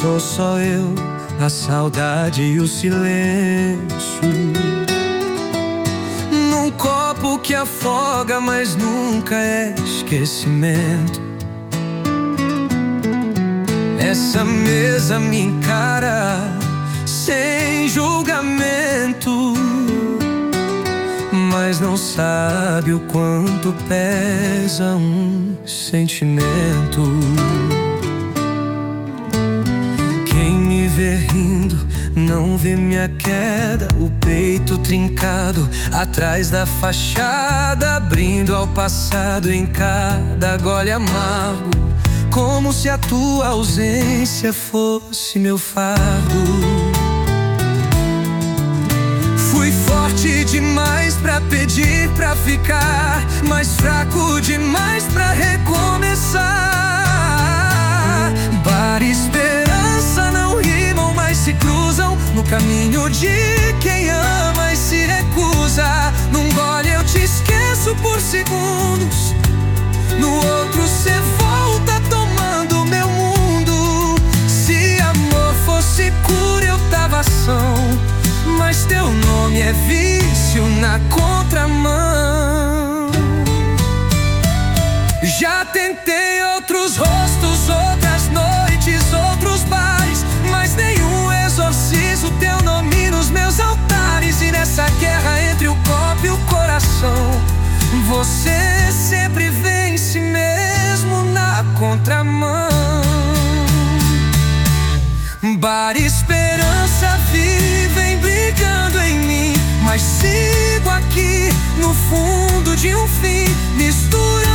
sou só eu, a saudade e o silêncio. Num copo que afoga, mas nunca é esquecimento. Essa mesa me encara sem julgamento, mas não sabe o quanto pesa um sentimento. Quem me vê rindo não vê minha queda, o peito trincado atrás da fachada, abrindo ao passado em cada gole amargo, como se a tua ausência fosse meu fardo. Fui forte demais pra pedir pra ficar, mas fraco demais pra recomeçar. Bar e esperança não rimam, mas se cruzam no caminho de quem ama e se recusa. Num gole eu te esqueço por segundos, no outro cê volta tomando meu mundo. Se amor fosse cura eu tava são, mas teu nome é vício na contramão. Já tentei outros rostos, outras noites, outros bares, mas nenhum exorcizo teu nome nos meus altares. E nessa guerra entre o copo e o coração, você sempre vence mesmo na contramão. Bar e esperança vivem brigando em mim, mas sigo aqui no fundo de um fim, misturando